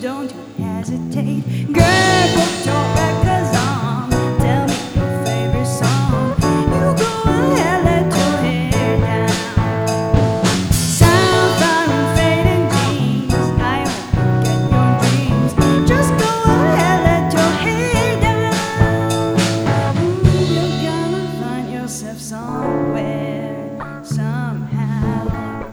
don't you hesitate. Girl, put your records on. Tell me your favorite song. You go ahead, let your hair down. Sound far and fading dreams. I hope you get your dreams. Just go ahead, let your hair down. You're gonna find yourself somewhere, somehow.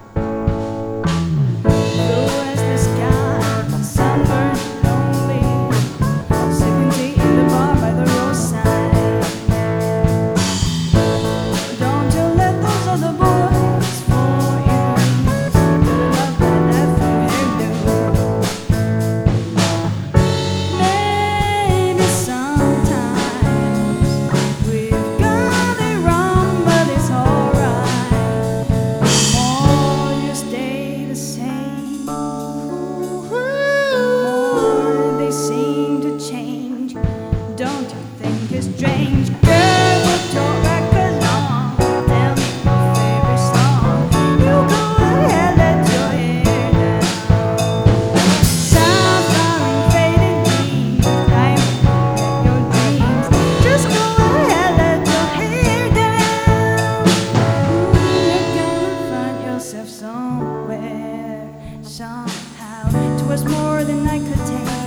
Don't you think it's strange? Girl, put your records on. Tell me your favorite song. You go ahead, let your hair down. Sound far and fading dreams. I hope you get your dreams. Just go ahead, let your hair down. You're gonna find yourself somewhere, somehow. It was more than I could take.